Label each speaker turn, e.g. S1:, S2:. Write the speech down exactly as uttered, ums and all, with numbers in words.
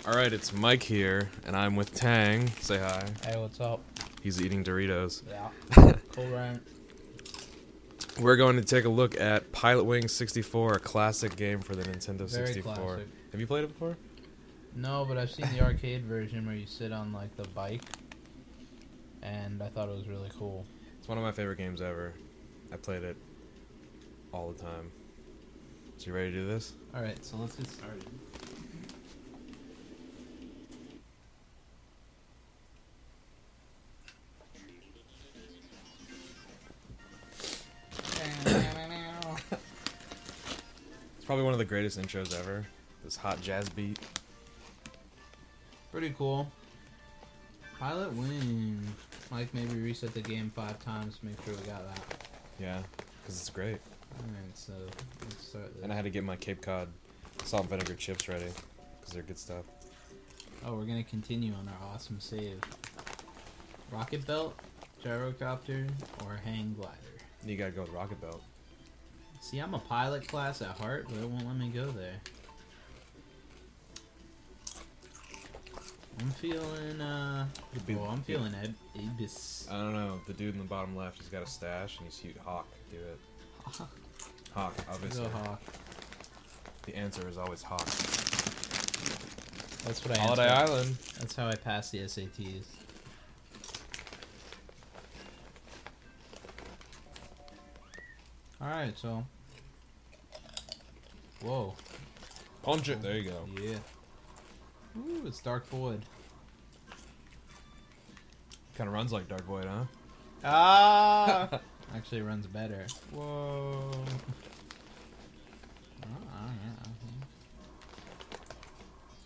S1: Alright, it's Mike here, and I'm with Tang. Say hi.
S2: Hey, what's up?
S1: He's eating Doritos.
S2: Yeah. Cool, right?
S1: We're going to take a look at Pilotwings sixty-four, a classic game for the Nintendo
S2: Very
S1: sixty-four.
S2: classic.
S1: Have you played it before?
S2: No, but I've seen the arcade version where you sit on like the bike, and I thought it was really cool.
S1: It's one of my favorite games ever. I played it all the time. So you ready to do this?
S2: Alright, so let's get started.
S1: It's probably one of the greatest intros ever. This hot jazz beat.
S2: Pretty cool. Pilotwings. Mike, maybe reset the game five times to make sure we got that.
S1: Yeah, because it's great.
S2: Alright, so let's start this.
S1: And I had to get my Cape Cod salt and vinegar chips ready, because they're good stuff.
S2: Oh, we're gonna continue on our awesome save. Rocket belt, gyrocopter, or hang glider.
S1: You gotta go with Rocket Belt.
S2: See, I'm a pilot class at heart, but it won't let me go there. I'm feeling, uh...
S1: Be-
S2: oh, I'm feeling Ed- Abyss.
S1: I don't know. The dude in the bottom left, he's got a stash, and he's cute. Hawk. Do it. Hawk, obviously.
S2: Go Hawk.
S1: The answer is always Hawk.
S2: That's what I
S1: Holiday
S2: answered.
S1: Island.
S2: That's how I pass the S A Ts. Alright, so... Whoa.
S1: Punch it. There you go.
S2: Yeah. Ooh, it's Dark Void.
S1: Kind of runs like Dark Void, huh?
S2: Ah! Actually runs better. Whoa.